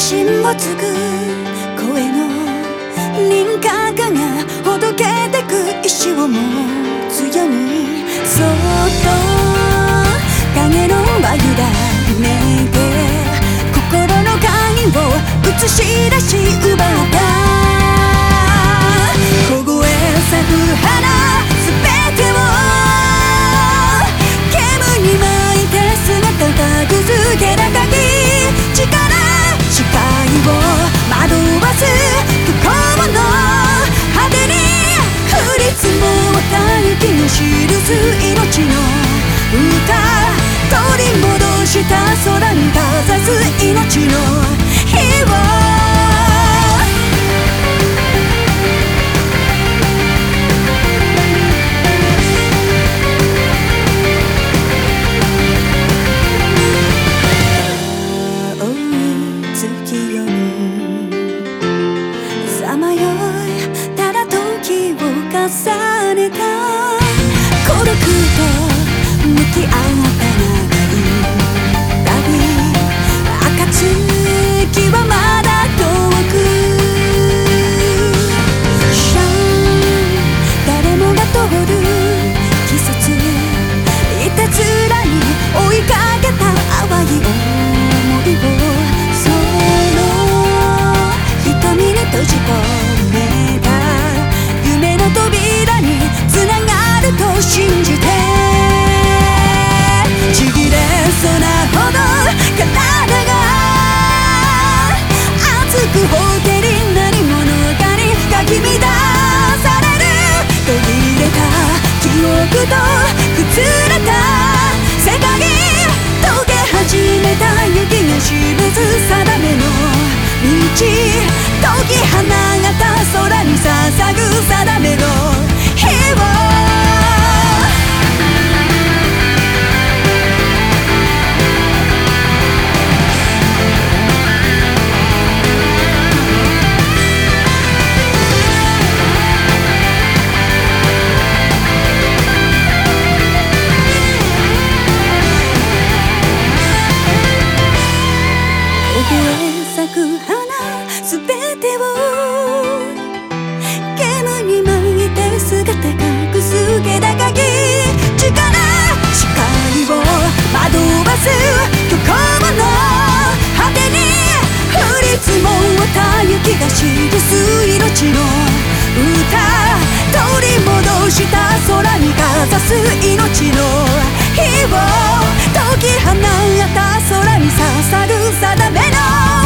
心もつく声の輪郭がほどけてく意志を持つようにそっと影の輪ゆらめて心の鍵を映し出し奪った凍え咲く花すべてを煙に巻いて姿がくずけ高き力視界を惑わす不幸の果てに降り積もった雪が記す命の歌取り戻した空にかざす命の火をさまよいただ時を重ねた孤独と向き合った長い旅暁はまだ遠くシャン誰もが通る季節いたずらに追いかけた淡い想いを閉じ込めた夢の扉につながると信じてちぎれそうなほど体が熱くほけり何者かにかき乱される途切れた記憶と崩れた世界溶け始めた雪が示す定めの道解き放った空に捧ぐ定めの火を咲く花すべてを煙に巻いて姿隠す気高き力視界を惑わす虚構の果てに降り積もった雪が記す命の歌取り戻した空にかざす命の火を解き放った空に刺さる定めの